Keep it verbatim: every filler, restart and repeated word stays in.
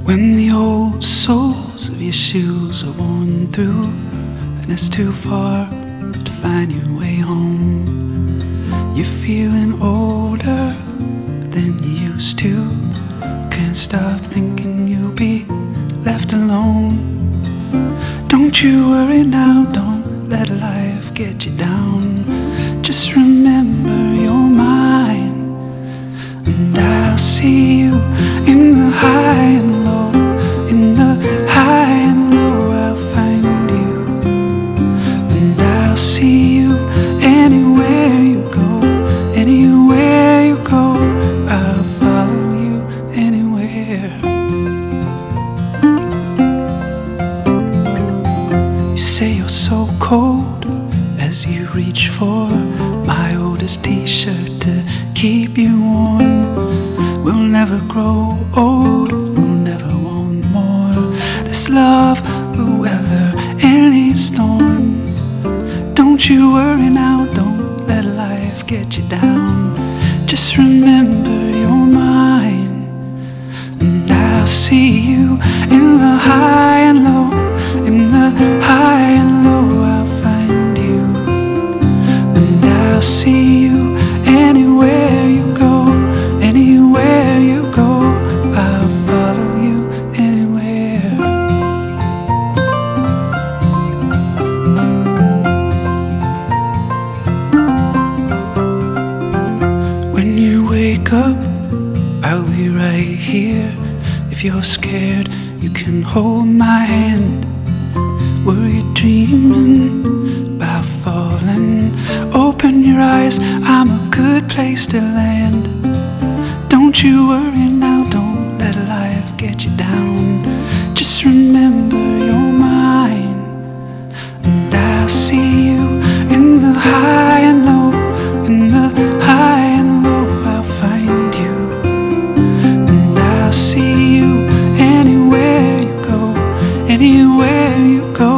When the old soles of your shoes are worn through and it's too far to find your way home, you're feeling older than you used to. Can't stop thinking you'll be left alone. Don't you worry now, don't let life get you down. Just remember you're mine, and I'll see you in the high and low. In the high and low I'll find you, and I'll see you anywhere you go. Anywhere you go, I'll follow you anywhere. You say you're so cold as you reach for my oldest t-shirt to keep you warm. We'll never grow old, we'll never want more. This love will weather any storm. Don't you worry now, don't let life get you down. Just remember you're mine, and I'll see you in the high and low. In the high and low I'll find you, and I'll see you anywhere you go. Anywhere you go, I'll follow you anywhere. When you wake up, I'll be right here. If you're scared, you can hold my hand. Were you dreaming about falling? Open your eyes, I'm a good place to land. Don't you worry now, don't let life get you down. Just remember you're mine, and I'll see you in the high and low. In the high and low I'll find you, and I'll see you anywhere you go. Anywhere you go,